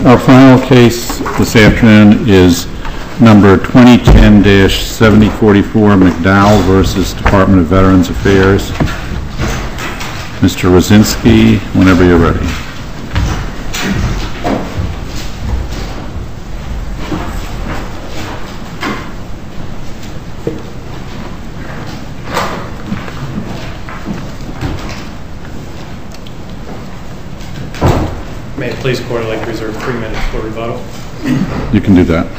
Our final case this afternoon is number 2010-7044 McDowell v. Department of Veterans Affairs. Mr. Rosinski, whenever you're ready. May it please the Court, I'd like to reserve 3 minutes for rebuttal. You can do that.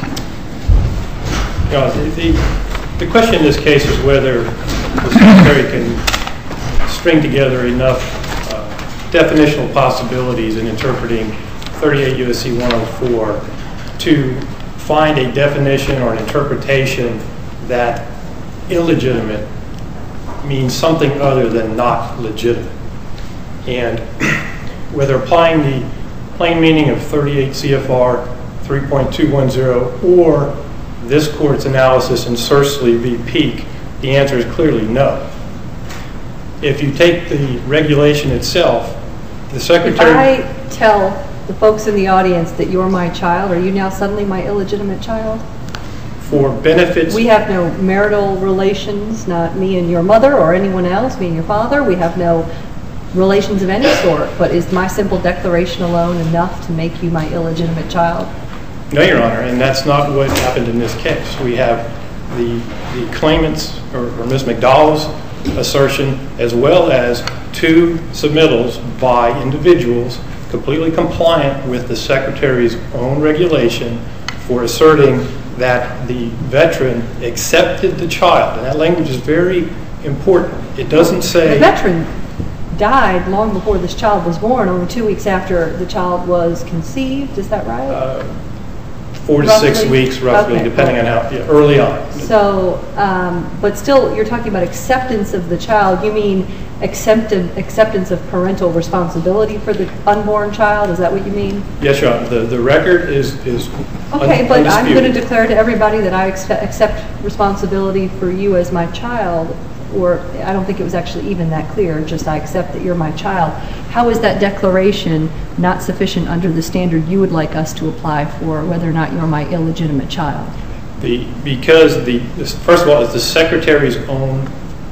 The question in this case is whether the Secretary can string together enough definitional possibilities in interpreting 38 U.S.C. 104 to find a definition or an interpretation that illegitimate means something other than not legitimate. And whether applying the plain meaning of 38 CFR 3.210 or this Court's analysis in Searsley v. Peek, the answer is clearly no. If you take the regulation itself, the Secretary... If I tell the folks in the audience that you're my child, are you now suddenly my illegitimate child? For benefits... We have no marital relations, not me and your mother or anyone else, me and your father. We have no relations of any sort, but is my simple declaration alone enough to make you my illegitimate child? No, Your Honor, and that's not what happened in this case. We have the claimant's, or Ms. McDowell's assertion, as well as 2 submittals by individuals completely compliant with the Secretary's own regulation for asserting that the veteran accepted the child. And that language is very important. It doesn't say... The veteran died long before this child was born, only 2 weeks after the child was conceived. Is that right? 4 to 6 weeks, roughly, okay, depending on how early on. So, but still, you're talking about acceptance of the child. You mean acceptance of parental responsibility for the unborn child? Is that what you mean? Yes, Your Honor. The record is okay, but I'm going to declare to everybody that I accept responsibility for you as my child. Or I don't think it was actually even that clear, just I accept that you're my child. How is that declaration not sufficient under the standard you would like us to apply for whether or not you're my illegitimate child? Because first of all, it's the Secretary's own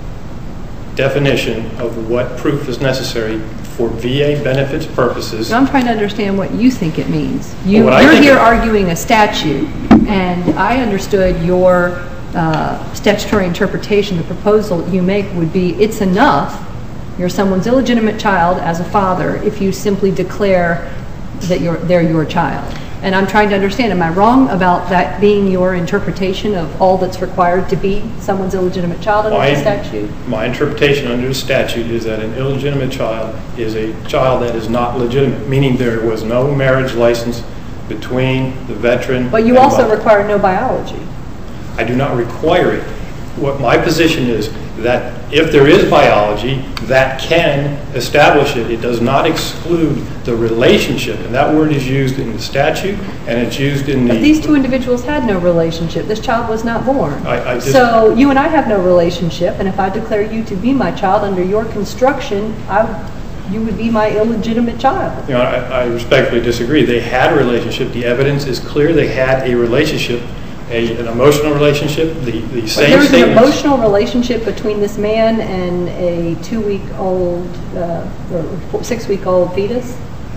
definition of what proof is necessary for VA benefits purposes. So I'm trying to understand what you think it means. You're here arguing a statute, and I understood your statutory interpretation, the proposal you make would be it's enough, you're someone's illegitimate child as a father if you simply declare that they're your child. And I'm trying to understand, am I wrong about that being your interpretation of all that's required to be someone's illegitimate child under the statute? My interpretation under the statute is that an illegitimate child is a child that is not legitimate, meaning there was no marriage license between the veteran and But you also require no biology. I do not require it. What my position is that if there is biology, that can establish it. It does not exclude the relationship, and that word is used in the statute, and it's used in the... But these 2 individuals had no relationship. This child was not born. So you and I have no relationship, and if I declare you to be my child under your construction, you would be my illegitimate child. You know, I respectfully disagree. They had a relationship. The evidence is clear. They had a relationship. An emotional relationship, the same statements. There was an emotional relationship between this man and a 2-week-old or 6-week-old fetus?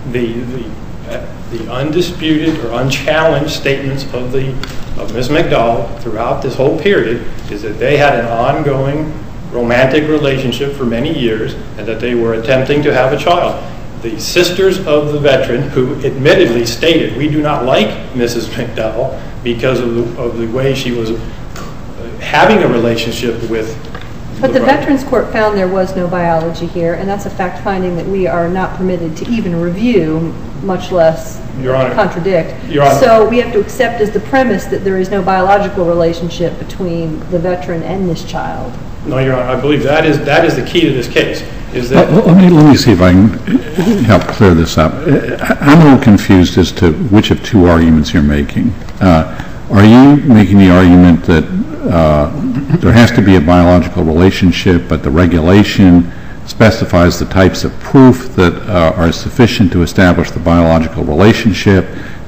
The undisputed or unchallenged statements of Ms. McDowell throughout this whole period is that they had an ongoing romantic relationship for many years and that they were attempting to have a child. The sisters of the veteran, who admittedly stated, we do not like Mrs. McDowell because of the way she was having a relationship with... But the Veterans Court found there was no biology here, and that's a fact finding that we are not permitted to even review, much less contradict. Your Honor. So we have to accept as the premise that there is no biological relationship between the veteran and this child. No, Your Honor. I believe that is the key to this case. Is that let me see if I can help clear this up. I'm a little confused as to which of 2 arguments you're making. Are you making the argument that there has to be a biological relationship, but the regulation specifies the types of proof that are sufficient to establish the biological relationship,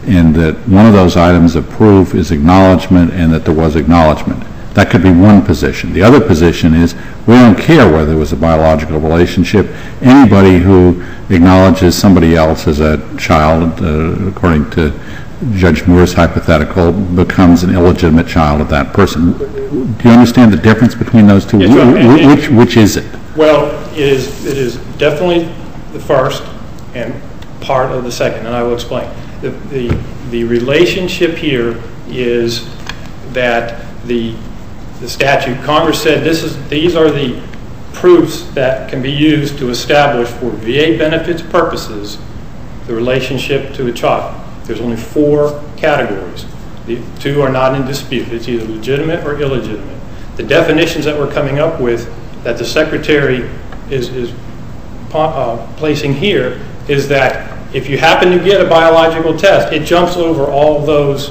and that one of those items of proof is acknowledgement and that there was acknowledgement. That could be one position. The other position is we don't care whether there was a biological relationship. Anybody who acknowledges somebody else as a child, according to Judge Moore's hypothetical, becomes an illegitimate child of that person. Do you understand the difference between those two? Yes, which is it? Well, it is definitely the first and part of the second, and I will explain. The relationship here is that the statute, Congress said these are the proofs that can be used to establish for VA benefits purposes the relationship to a child. There's only 4 categories. The 2 are not in dispute. It's either legitimate or illegitimate. The definitions that we're coming up with that the Secretary is placing here is that if you happen to get a biological test, it jumps over all those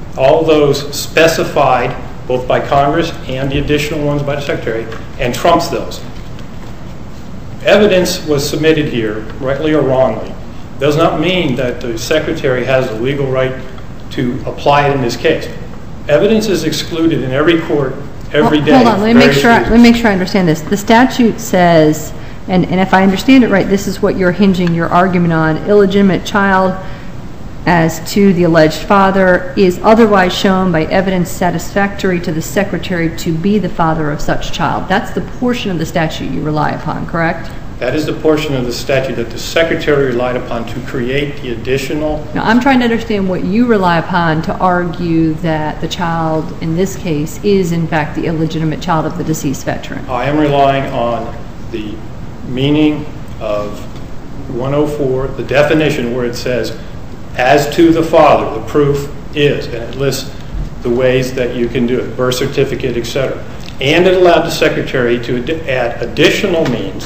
specified both by Congress and the additional ones by the Secretary, and trumps those. Evidence was submitted here, rightly or wrongly. Does not mean that the Secretary has the legal right to apply it in this case. Evidence is excluded in every court every day. Hold on, let me make sure I understand this. The statute says, and if I understand it right, this is what you're hinging your argument on, illegitimate child as to the alleged father is otherwise shown by evidence satisfactory to the Secretary to be the father of such child. That's the portion of the statute you rely upon, correct? That is the portion of the statute that the Secretary relied upon to create the additional... Now, I'm trying to understand what you rely upon to argue that the child, in this case, is in fact the illegitimate child of the deceased veteran. I am relying on the meaning of 104, the definition where it says, as to the father, the proof is, and it lists the ways that you can do it, birth certificate, etc. And it allowed the Secretary to add additional means,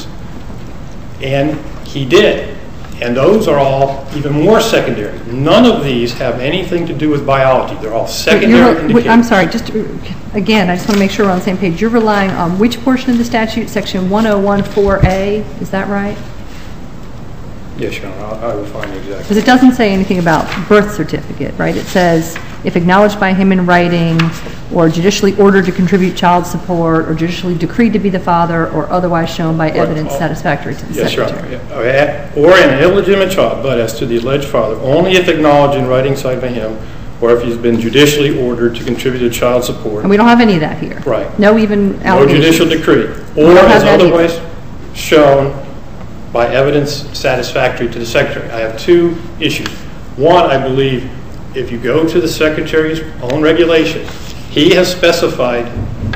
and he did. And those are all even more secondary. None of these have anything to do with biology. They're all secondary indicators. I'm sorry, again, I just want to make sure we're on the same page. You're relying on which portion of the statute? Section 1014A, is that right? Yes, Your Honor, I will find it exactly. Because it doesn't say anything about birth certificate, right? It says, if acknowledged by him in writing, or judicially ordered to contribute child support, or judicially decreed to be the father, or otherwise shown by evidence satisfactory to the Secretary. Yes, Your Honor. Or an illegitimate child, but as to the alleged father, only if acknowledged in writing signed by him, or if he's been judicially ordered to contribute to child support. And we don't have any of that here. Right. No even allegations. No judicial decree. Or as otherwise shown by evidence satisfactory to the Secretary. I have 2 issues. One, I believe, if you go to the Secretary's own regulation, he has specified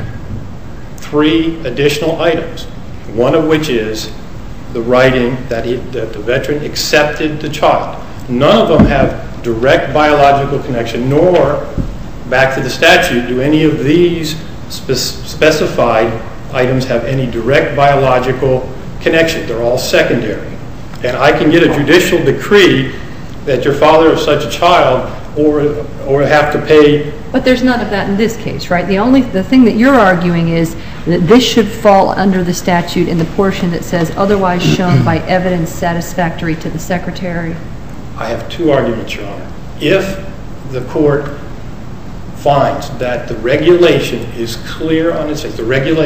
3 additional items, one of which is the writing that the veteran accepted the child. None of them have direct biological connection, nor, back to the statute, do any of these specified items have any direct biological connection. They're all secondary. And I can get a judicial decree that you're father of such a child or have to pay. But there's none of that in this case, right? The thing that you're arguing is that this should fall under the statute in the portion that says otherwise shown by evidence satisfactory to the Secretary. I have 2 arguments, Your Honor. If the court finds that the regulation is clear on its face,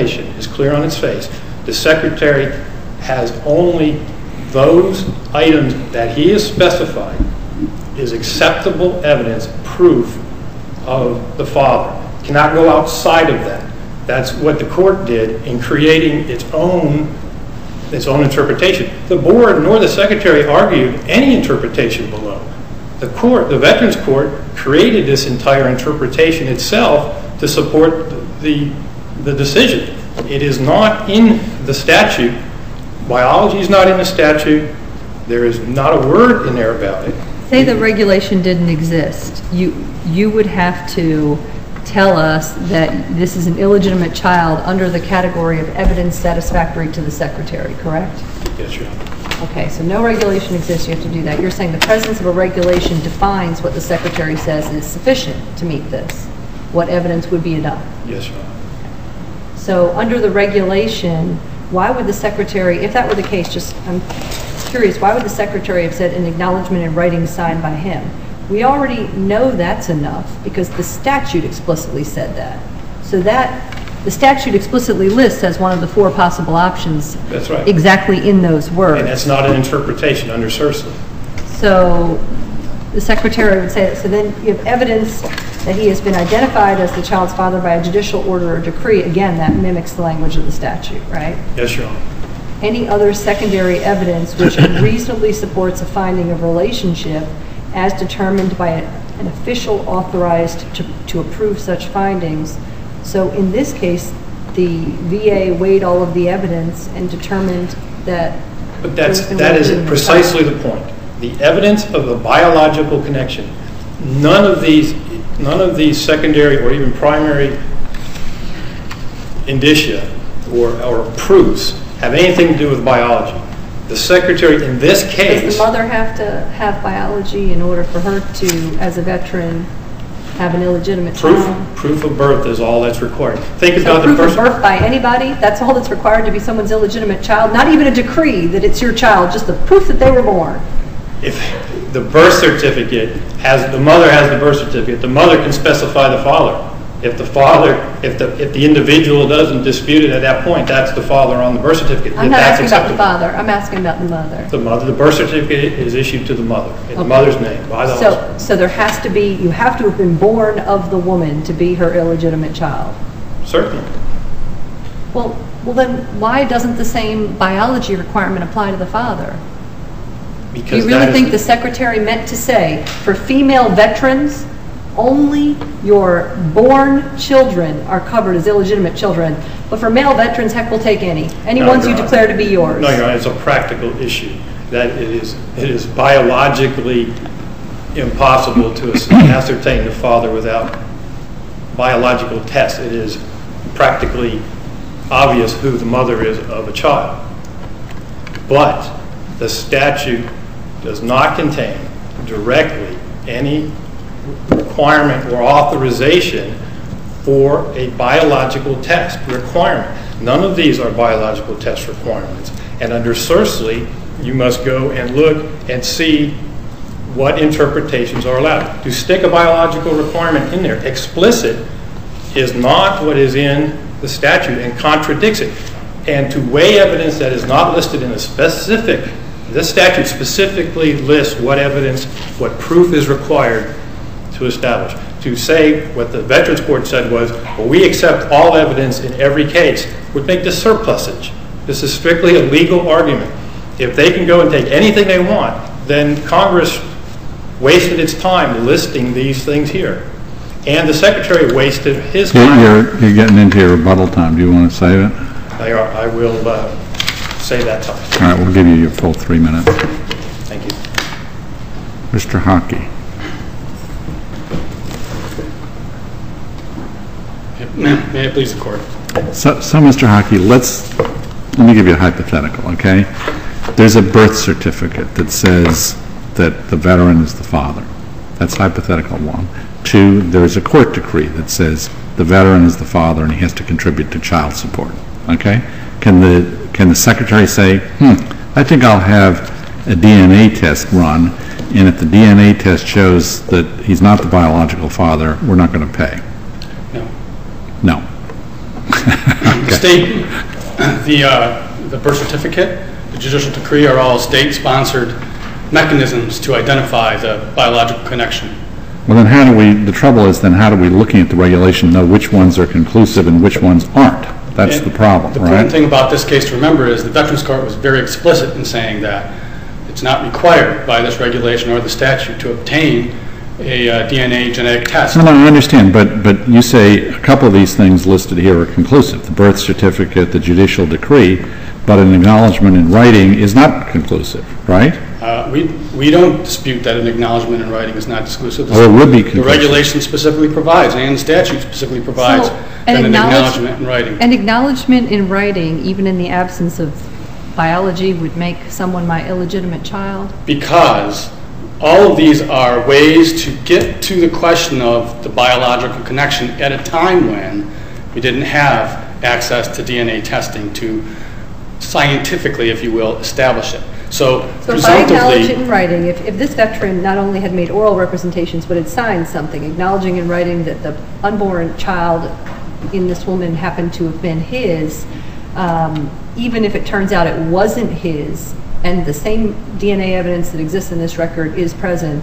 the Secretary has only those items that he has specified is acceptable evidence, proof of the father. Cannot go outside of that. That's what the court did in creating its own interpretation. The board nor the Secretary argued any interpretation below. The Veterans Court created this entire interpretation itself to support the decision. It is not in the statute. Biology is not in the statute. There is not a word in there about it. Say the regulation didn't exist. You would have to tell us that this is an illegitimate child under the category of evidence satisfactory to the Secretary, correct? Yes, Your Honor. Okay, so no regulation exists. You have to do that. You're saying the presence of a regulation defines what the Secretary says is sufficient to meet this. What evidence would be enough? Yes, Your Honor. So under the regulation, why would the Secretary, if that were the case, I'm curious, why would the Secretary have said an acknowledgement in writing signed by him? We already know that's enough because the statute explicitly said that. So the statute explicitly lists as one of the 4 possible options. That's right. Exactly in those words. And that's not an interpretation under Searcy. So the Secretary would say that. So then you have evidence that he has been identified as the child's father by a judicial order or decree. Again, that mimics the language of the statute, right? Yes, Your Honor. Any other secondary evidence which reasonably supports a finding of relationship as determined by an official authorized to approve such findings. So in this case, the VA weighed all of the evidence and determined that... But that is precisely the point. The evidence of a biological connection. None of these secondary or even primary indicia or proofs have anything to do with biology. The Secretary in this case... Does the mother have to have biology in order for her to, as a veteran, have an illegitimate child? Proof of birth is all that's required. Think so about the proof of birth by anybody? That's all that's required to be someone's illegitimate child? Not even a decree that it's your child, just the proof that they were born? If the birth certificate the mother has the birth certificate, the mother can specify the father. If the individual doesn't dispute it at that point, that's the father on the birth certificate. I'm not asking about the father. I'm asking about the mother. The birth certificate is issued to the mother in the mother's name by the husband. So there has to be, you have to have been born of the woman to be her illegitimate child. Certainly. Well, then why doesn't the same biology requirement apply to the father? Because do you really think the Secretary meant to say, for female veterans, only your born children are covered as illegitimate children, but for male veterans, heck, we'll take any ones you declare to be yours? No, Your Honor, it's a practical issue. That it is biologically impossible to ascertain the father without biological tests. It is practically obvious who the mother is of a child. But the statute does not contain directly any requirement or authorization for a biological test requirement. None of these are biological test requirements. And under Searcy, you must go and look and see what interpretations are allowed. To stick a biological requirement in there, explicit, is not what is in the statute and contradicts it. And to weigh evidence that is not listed in a specific, this statute specifically lists what evidence, what proof is required to establish. To say what the Veterans Court said was, well, we accept all evidence in every case, would make this surplusage. This is strictly a legal argument. If they can go and take anything they want, then Congress wasted its time listing these things here. And the Secretary wasted his time. You're getting into your rebuttal time. Do you want to save it? I will save that time. All right, we'll give you your full 3 minutes. Thank you. Mr. Hockey. May it please the Court. So Mr. Hockey, let me give you a hypothetical, okay? There's a birth certificate that says that the veteran is the father. That's hypothetical 1. 2, there's a court decree that says the veteran is the father and he has to contribute to child support, okay? Can the Secretary say, I think I'll have a DNA test run, and if the DNA test shows that he's not the biological father, we're not going to pay? No. Okay. The birth certificate, the judicial decree are all state-sponsored mechanisms to identify the biological connection. Well, then the trouble is then how do we, looking at the regulation, know which ones are conclusive and which ones aren't? That's the problem, right? The important thing about this case to remember is the Veterans Court was very explicit in saying that it's not required by this regulation or the statute to obtain a DNA genetic test. No, I understand, but you say a couple of these things listed here are conclusive. The birth certificate, the judicial decree, but an acknowledgement in writing is not conclusive, right? We don't dispute that an acknowledgement in writing is not exclusive. Well, it would be conclusive. The regulation specifically provides, and the statute specifically provides, an acknowledgement in writing. An acknowledgement in writing, even in the absence of biology, would make someone my illegitimate child? Because all of these are ways to get to the question of the biological connection at a time when we didn't have access to DNA testing to scientifically, if you will, establish it. So if I acknowledge it in writing, if this veteran not only had made oral representations but had signed something acknowledging in writing that the unborn child in this woman happened to have been his, even if it turns out it wasn't his, and the same DNA evidence that exists in this record is present,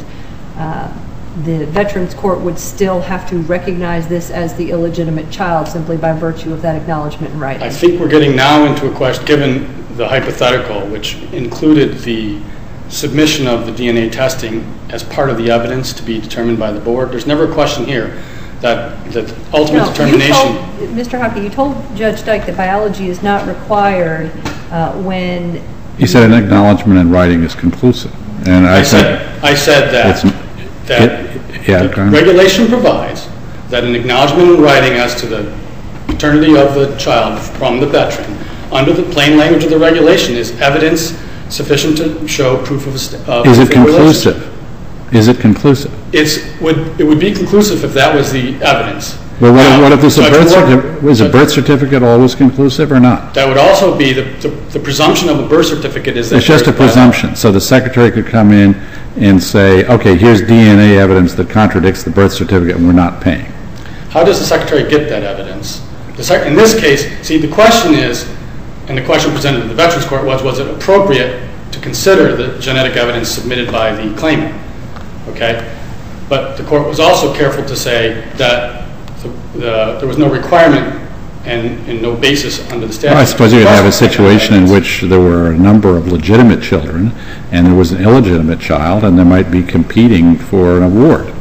the Veterans Court would still have to recognize this as the illegitimate child simply by virtue of that acknowledgement in writing. I think we're getting now into a question, given the hypothetical, which included the submission of the DNA testing as part of the evidence to be determined by the board. There's never a question here that the ultimate determination... Mr. Hockey, you told Judge Dyke that biology is not required when... He said an acknowledgement in writing is conclusive. And I said that the regulation provides that an acknowledgement in writing as to the paternity of the child from the veteran, under the plain language of the regulation, is evidence sufficient to show proof of Is it conclusive? Is it conclusive? It would be conclusive if that was the evidence. Well, what if there's a birth certificate always conclusive or not? That would also be the presumption of a birth certificate is that... It's just a presumption. So the secretary could come in and say, okay, here's DNA evidence that contradicts the birth certificate and we're not paying. How does the secretary get that evidence? In this case, see, the question is, and the question presented to the Veterans Court was it appropriate to consider the genetic evidence submitted by the claimant? Okay? But the court was also careful to say that there was no requirement and no basis under the statute. Well, I suppose you could have a situation in which there were a number of legitimate children and there was an illegitimate child and they might be competing for an award.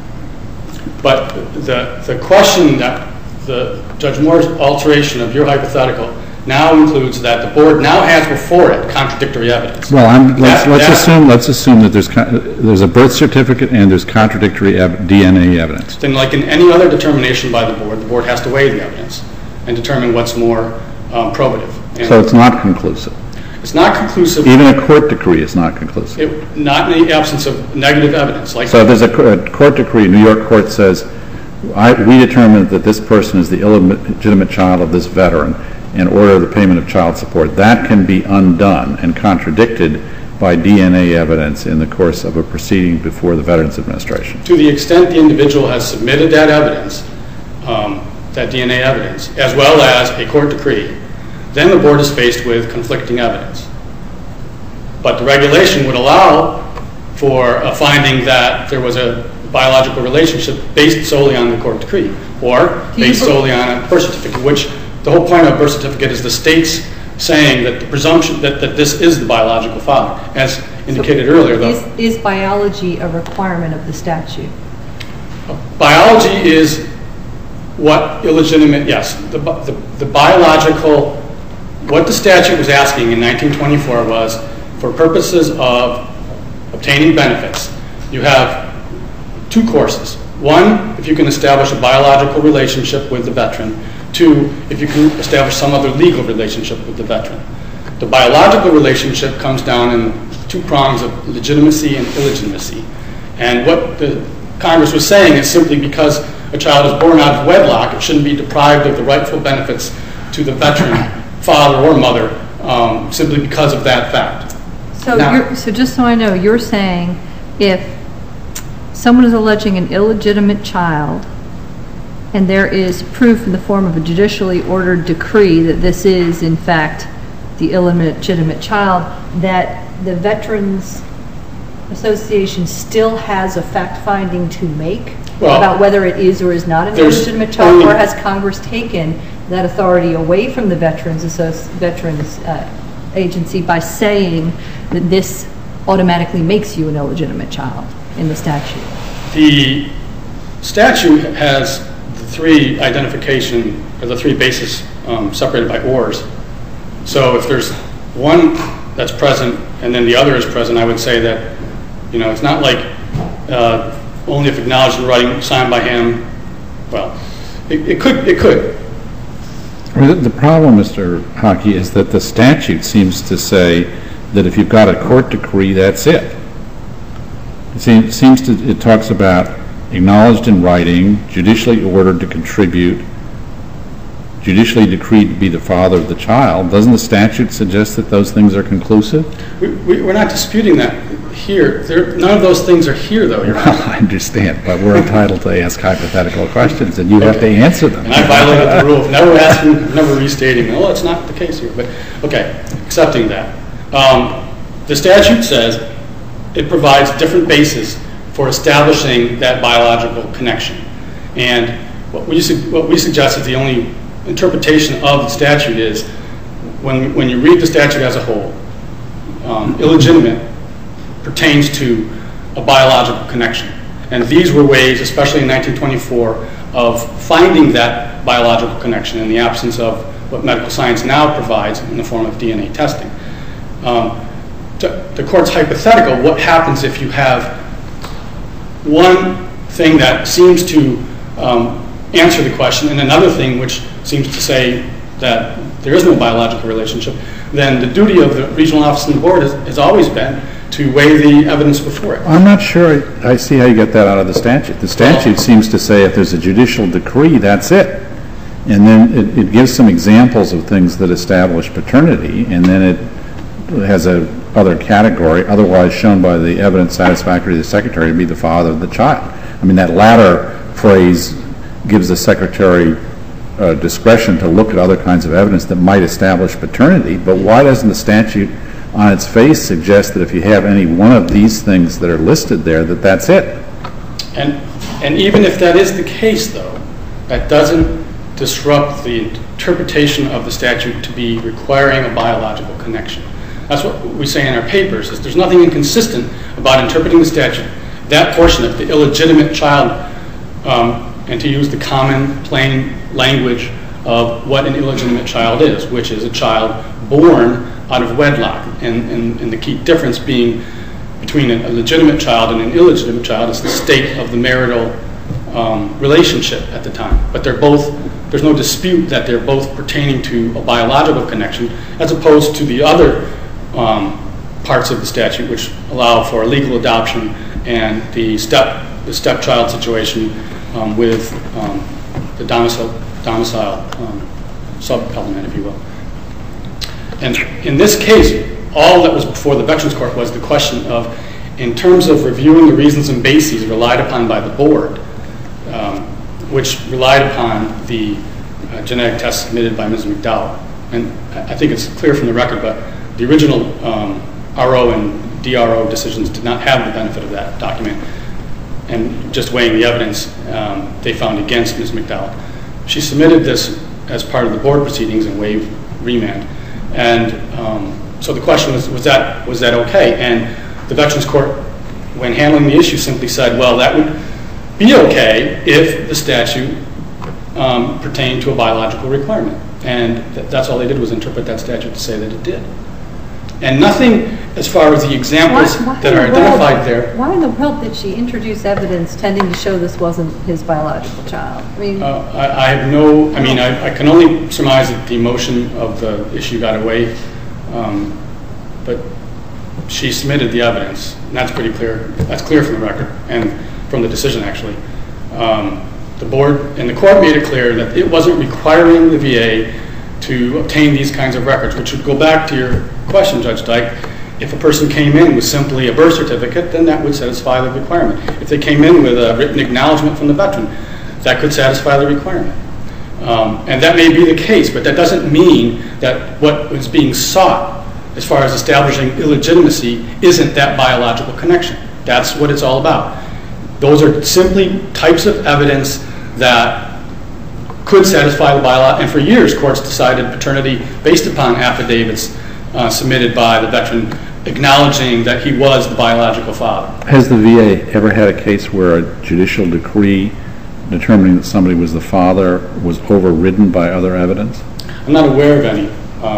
But the question that Judge Moore's alteration of your hypothetical now includes that the board now has before it contradictory evidence. Well, let's assume that there's a birth certificate and there's contradictory DNA evidence. Then, like in any other determination by the board has to weigh the evidence and determine what's more probative. So it's not conclusive. It's not conclusive. Even a court decree is not conclusive. Not in the absence of negative evidence. So there's a court decree. New York court says, we determined that this person is the illegitimate child of this veteran in order of the payment of child support. That can be undone and contradicted by DNA evidence in the course of a proceeding before the Veterans Administration. To the extent the individual has submitted that evidence, that DNA evidence, as well as a court decree, then the board is faced with conflicting evidence. But the regulation would allow for a finding that there was a biological relationship based solely on the court decree or based solely on a birth certificate, which the whole point of a birth certificate is the state's saying that the presumption that this is the biological father. As indicated earlier, though. Is biology a requirement of the statute? Biology is what illegitimate, yes. The biological, what the statute was asking in 1924 was for purposes of obtaining benefits, you have two courses. One, if you can establish a biological relationship with the veteran. Two, if you can establish some other legal relationship with the veteran. The biological relationship comes down in two prongs of legitimacy and illegitimacy. And what the Congress was saying is simply because a child is born out of wedlock, it shouldn't be deprived of the rightful benefits to the veteran, father or mother, simply because of that fact. So just so I know, you're saying if someone is alleging an illegitimate child and there is proof in the form of a judicially ordered decree that this is, in fact, the illegitimate child, that the Veterans Association still has a fact-finding to make about whether it is or is not an illegitimate child, or has Congress taken that authority away from the Veterans Agency by saying that this automatically makes you an illegitimate child in the statute? The statute has the three identification, or the three bases separated by ORs. So if there's one that's present and then the other is present, I would say that, it's not like only if acknowledged in writing signed by him. Well, it could. The problem, Mr. Hockey, is that the statute seems to say that if you've got a court decree, that's it. It talks about acknowledged in writing, judicially ordered to contribute, judicially decreed to be the father of the child, doesn't the statute suggest that those things are conclusive? We're not disputing that here. None of those things are here, though, Your Honor. Well, I understand, but we're entitled to ask hypothetical questions, and you have to answer them. And I violated the rule of never asking, never restating. No, that's not the case here. But, okay, accepting that. The statute says it provides different bases for establishing that biological connection. And what we suggest is the only interpretation of the statute is when you read the statute as a whole, illegitimate pertains to a biological connection. And these were ways, especially in 1924, of finding that biological connection in the absence of what medical science now provides in the form of DNA testing. The court's hypothetical, what happens if you have one thing that seems to answer the question and another thing which seems to say that there is no biological relationship, then the duty of the regional office and the board has always been to weigh the evidence before it. I'm not sure I see how you get that out of the statute. The statute seems to say if there's a judicial decree, that's it. And then it gives some examples of things that establish paternity, and then it has a other category, otherwise shown by the evidence satisfactory to the secretary to be the father of the child. I mean, that latter phrase gives the secretary discretion to look at other kinds of evidence that might establish paternity, but why doesn't the statute on its face suggest that if you have any one of these things that are listed there, that that's it? And even if that is the case, though, that doesn't disrupt the interpretation of the statute to be requiring a biological connection. That's what we say in our papers, is there's nothing inconsistent about interpreting the statute, that portion of the illegitimate child, and to use the common, plain language of what an illegitimate child is, which is a child born out of wedlock. And the key difference being between a legitimate child and an illegitimate child is the state of the marital relationship at the time. But they're both, there's no dispute that they're both pertaining to a biological connection, as opposed to the other parts of the statute which allow for legal adoption and the stepchild situation with the domicile sub-element, if you will. And in this case, all that was before the Veterans Court was the question of, in terms of reviewing the reasons and bases relied upon by the board, which relied upon the genetic test submitted by Ms. McDowell. And I think it's clear from the record, but the original RO and DRO decisions did not have the benefit of that document. And just weighing the evidence, they found against Ms. McDowell. She submitted this as part of the board proceedings and waived remand. And so the question was that okay? And the Veterans Court, when handling the issue, simply said, well, that would be okay if the statute pertained to a biological requirement. And that's all they did, was interpret that statute to say that it did. And nothing, as far as the examples that are identified there. Why in the world did she introduce evidence tending to show this wasn't his biological child? I mean, I have no, I mean, I can only surmise that the emotion of the issue got away. But she submitted the evidence, and that's pretty clear. That's clear from the record and from the decision, actually. The board and the court made it clear that it wasn't requiring the VA to obtain these kinds of records, which would go back to your question, Judge Dyke. If a person came in with simply a birth certificate, then that would satisfy the requirement. If they came in with a written acknowledgement from the veteran, that could satisfy the requirement. And that may be the case, but that doesn't mean that what was being sought as far as establishing illegitimacy isn't that biological connection. That's what it's all about. Those are simply types of evidence that could satisfy the biological, and for years courts decided paternity based upon affidavits submitted by the veteran acknowledging that he was the biological father. Has the VA ever had a case where a judicial decree determining that somebody was the father was overridden by other evidence? I'm not aware of any.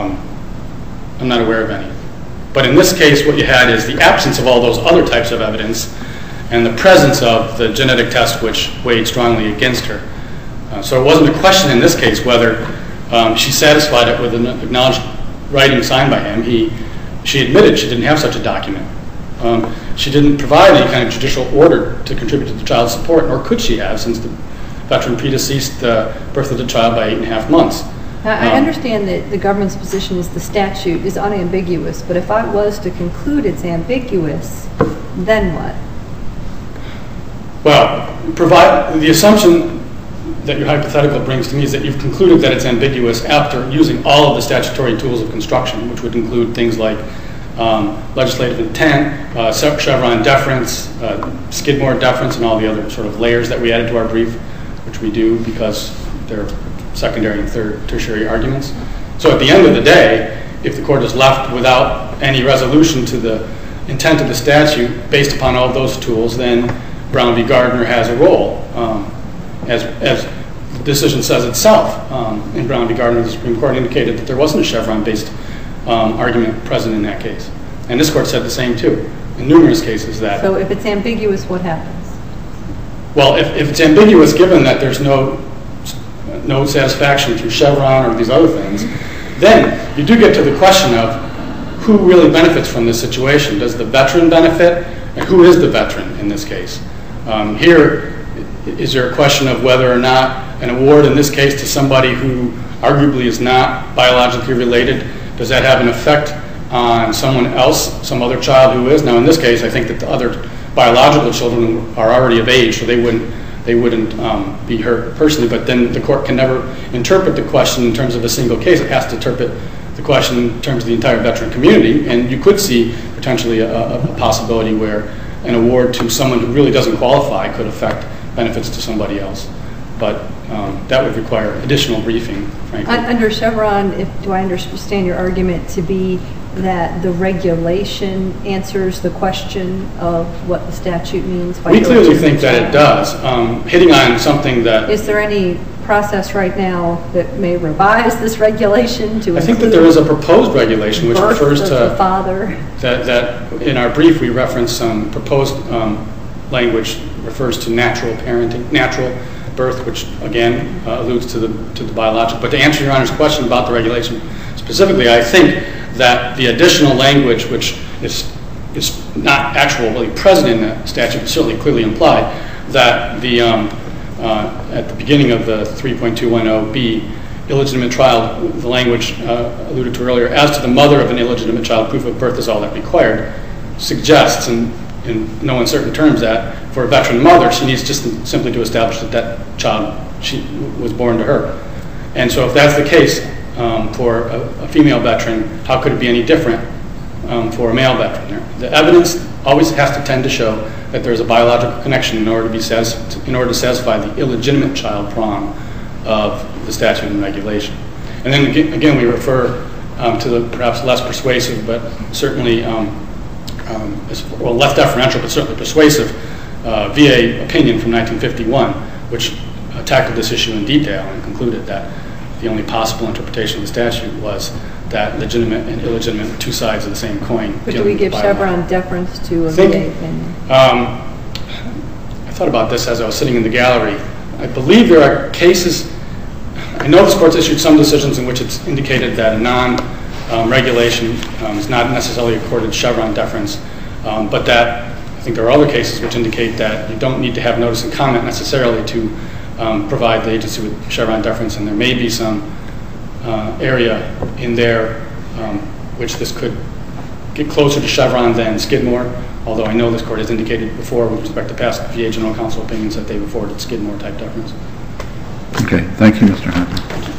I'm not aware of any. But in this case, what you had is the absence of all those other types of evidence and the presence of the genetic test, which weighed strongly against her. So it wasn't a question in this case whether she satisfied it with an acknowledged writing signed by him. She admitted she didn't have such a document. She didn't provide any kind of judicial order to contribute to the child's support, nor could she have, since the veteran predeceased the birth of the child by 8.5 months. Now, I understand that the government's position is the statute is unambiguous, but if I was to conclude it's ambiguous, then what? Well, the assumption that your hypothetical brings to me is that you've concluded that it's ambiguous after using all of the statutory tools of construction, which would include things like legislative intent, Chevron deference, Skidmore deference, and all the other sort of layers that we added to our brief, which we do because they're secondary and tertiary arguments. So at the end of the day, if the court is left without any resolution to the intent of the statute based upon all of those tools, then Brown v. Gardner has a role. As the decision says itself, in Brown v. Gardner, the Supreme Court indicated that there wasn't a Chevron-based argument present in that case. And this court said the same, too, in numerous cases. So if it's ambiguous, what happens? Well, if it's ambiguous, given that there's no satisfaction through Chevron or these other things, then you do get to the question of who really benefits from this situation. Does the veteran benefit? And who is the veteran in this case? Here, is there a question of whether or not an award in this case to somebody who arguably is not biologically related, does that have an effect on someone else, some other child who is? Now, in this case, I think that the other biological children are already of age, so they wouldn't be hurt personally, but then the court can never interpret the question in terms of a single case. It has to interpret the question in terms of the entire veteran community, and you could see potentially a possibility where an award to someone who really doesn't qualify could affect benefits to somebody else. But that would require additional briefing, frankly. Under Chevron, do I understand your argument to be that the regulation answers the question of what the statute means? We clearly think that it does. Hitting on something that... Is there any process right now that may revise this regulation to I think that there is a proposed regulation which refers to... the father. That in our brief we reference some proposed language refers to natural parenting, natural birth, which again alludes to the biological. But to answer Your Honor's question about the regulation specifically, I think that the additional language, which is not actually present in the statute, but certainly clearly implied, that the at the beginning of the 3.210B, illegitimate child, the language alluded to earlier, as to the mother of an illegitimate child, proof of birth is all that required, suggests in no uncertain terms that for a veteran mother, she needs just simply to establish that that child was born to her. And so if that's the case for a female veteran, how could it be any different for a male veteran? The evidence always has to tend to show that there's a biological connection in order to satisfy the illegitimate child prong of the statute and regulation. And then again, we refer to the perhaps less persuasive, but certainly less deferential, but certainly persuasive VA opinion from 1951, which tackled this issue in detail and concluded that the only possible interpretation of the statute was that legitimate and illegitimate are two sides of the same coin. But do we give Chevron deference to a VA opinion? I thought about this as I was sitting in the gallery. I believe there are cases, I know this Court's issued some decisions in which it's indicated that a non-regulation is not necessarily accorded Chevron deference, but that I think there are other cases which indicate that you don't need to have notice and comment necessarily to provide the agency with Chevron deference, and there may be some area in there which this could get closer to Chevron than Skidmore, although I know this Court has indicated before with respect to past VA General Counsel opinions that they've afforded Skidmore type deference. Okay, thank you, Mr. Hunter.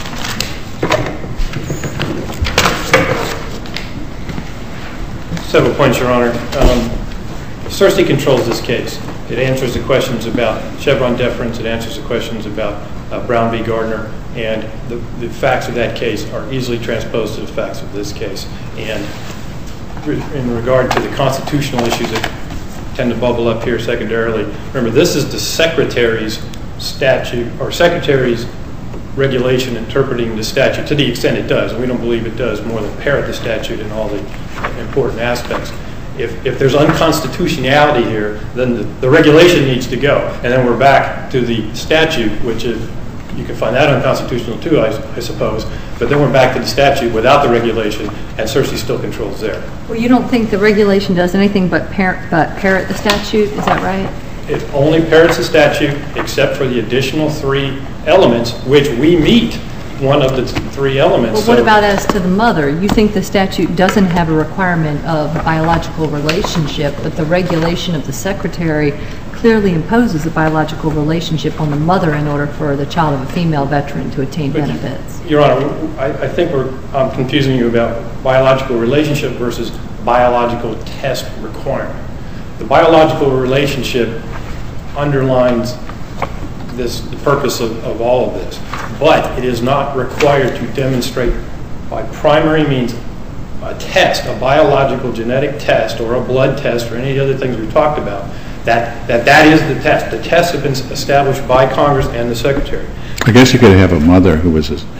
Several points, Your Honor. CERCI controls this case. It answers the questions about Chevron deference. It answers the questions about Brown v. Gardner. And the facts of that case are easily transposed to the facts of this case. And in regard to the constitutional issues that tend to bubble up here secondarily, remember, this is the Secretary's statute, or Secretary's regulation interpreting the statute, to the extent it does. And we don't believe it does more than parrot the statute in all the important aspects. If there's unconstitutionality here, then the regulation needs to go. And then we're back to the statute, which is, you can find that unconstitutional too, I suppose. But then we're back to the statute without the regulation, and CERCI still controls there. Well, you don't think the regulation does anything but parrot the statute, is that right? It only parrots the statute, except for the additional 3 elements, which we meet one of the 3 elements. Well, what about as to the mother? You think the statute doesn't have a requirement of biological relationship, but the regulation of the Secretary clearly imposes a biological relationship on the mother in order for the child of a female veteran to attain benefits. Your Honor, I think I'm confusing you about biological relationship versus biological test requirement. The biological relationship underlines the purpose of all of this, but it is not required to demonstrate by primary means a test, a biological genetic test or a blood test or any other things we've talked about, that is the test. The tests have been established by Congress and the Secretary. I guess you could have a mother who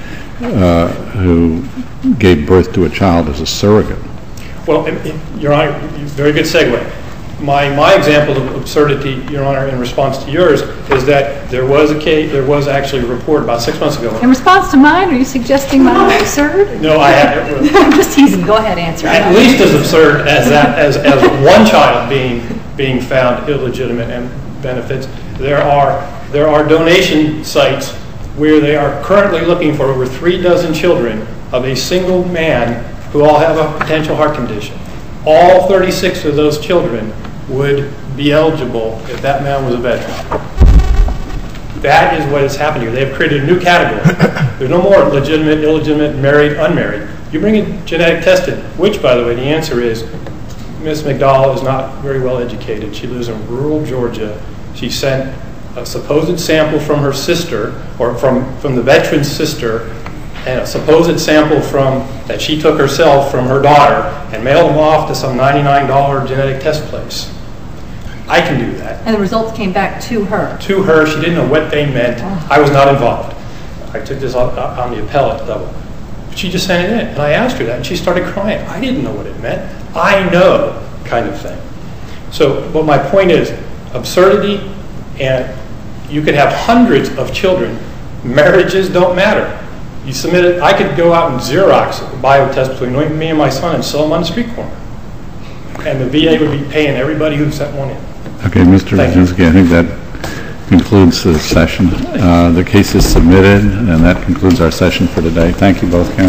gave birth to a child as a surrogate. Well, Your Honor, very good segue. My example of absurdity, Your Honor, in response to yours, is that there was actually a report about 6 months ago. In response to mine, are you suggesting mine is absurd? No, I haven't. I'm just teasing. Go ahead, answer. At least as absurd as one child being found illegitimate and benefits. There are donation sites where they are currently looking for over 36 children of a single man who all have a potential heart condition. All 36 of those children would be eligible if that man was a veteran. That is what has happened here. They have created a new category. There's no more legitimate, illegitimate, married, unmarried. You bring in genetic testing, which, by the way, the answer is Ms. McDowell is not very well educated. She lives in rural Georgia. She sent a supposed sample from her sister, or from the veteran's sister, and a supposed sample that she took herself from her daughter and mailed them off to some $99 genetic test place. I can do that. And the results came back to her. To her. She didn't know what they meant. I was not involved. I took this on the appellate level. She just sent it in, and I asked her that, and she started crying. I didn't know what it meant. I know, kind of thing. So, but my point is, absurdity, and you could have hundreds of children. Marriages don't matter. You submit it. I could go out and Xerox a biotest between me and my son and sell them on the street corner, and the VA would be paying everybody who sent one in. Okay, Mr. Rudzinski, I think that concludes the session. The case is submitted, and that concludes our session for today. Thank you both, counsel.